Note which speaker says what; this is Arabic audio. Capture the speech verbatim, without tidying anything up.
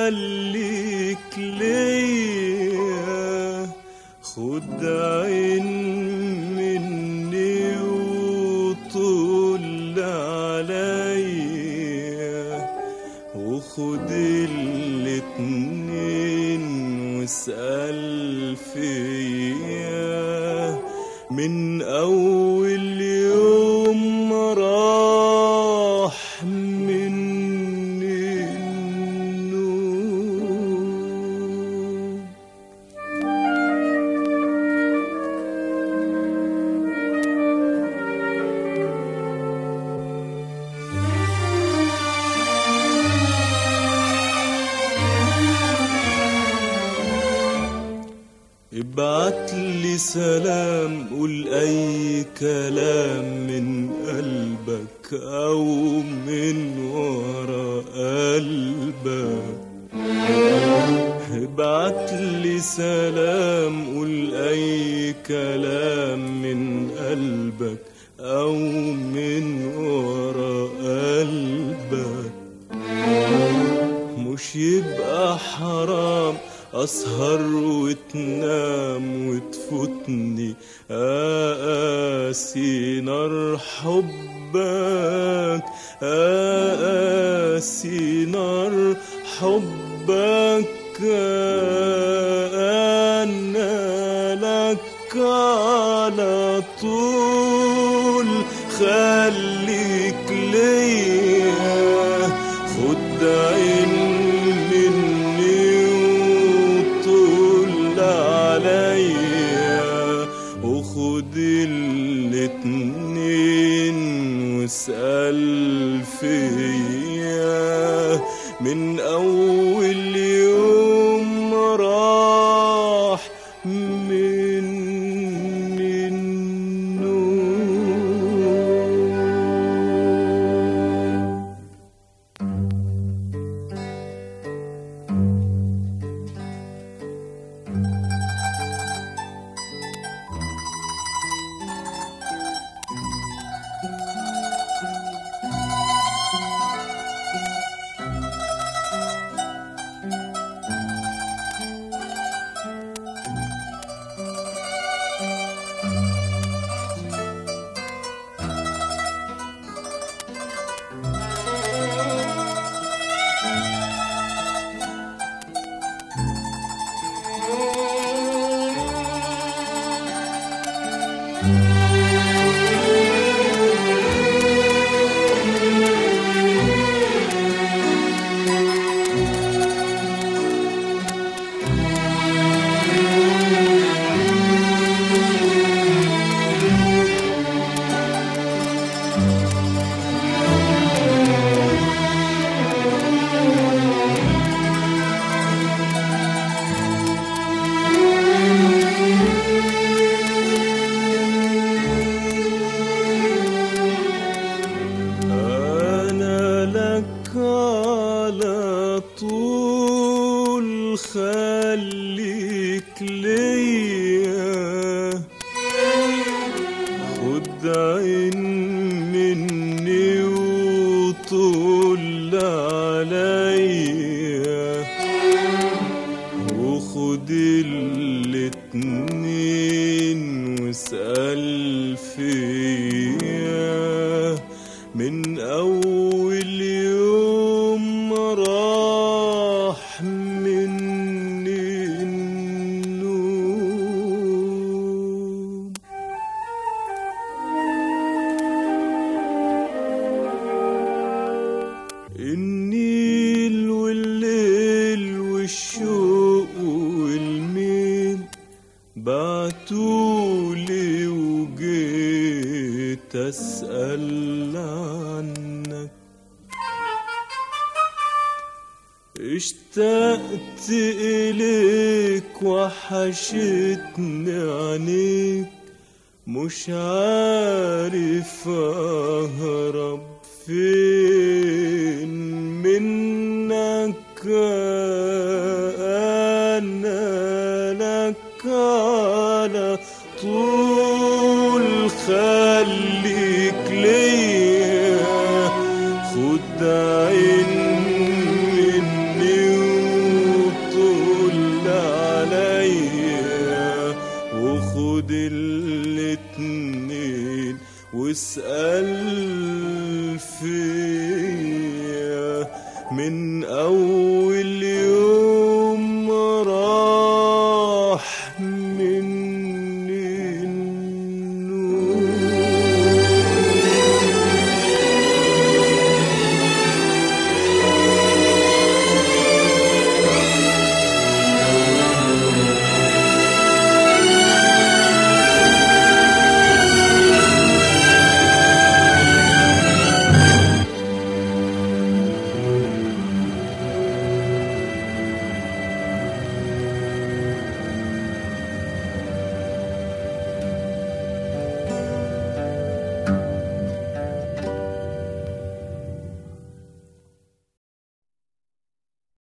Speaker 1: خليك ليا، خد عين مني وطول عليا، وخد الاتنين واسأل فيا، من أول يوم ما راح مني النوم. ابعت لي سلام، قول اي كلام من قلبك او من ورا قلبك. ابعت لي سلام، قول اي كلام من قلبك او من ورا قلبك. مش يبقى حرام أسهر وتنام وتفوتني أقاسي نار حبك، أقاسي نار حبك. أنا لك على طول، خليك ليا، خد عين وخد الاتنين واسأل فيا، من أول يوم ما راح مني النوم. على طول خليك ليا، خد عين مني وطول عليا، وخد الاتنين واسأل فيا، من أول يوم ما راح مني النوم. النيل والليل والشوق والميل بعتولي وجيت أسأل عنك، اشتقت إليك وحشتني عينيك، مش عارف أهرب فين منك، أنا لك على طول خليك ليا، خد عين مني اتنين واسأل فيا من أول يوم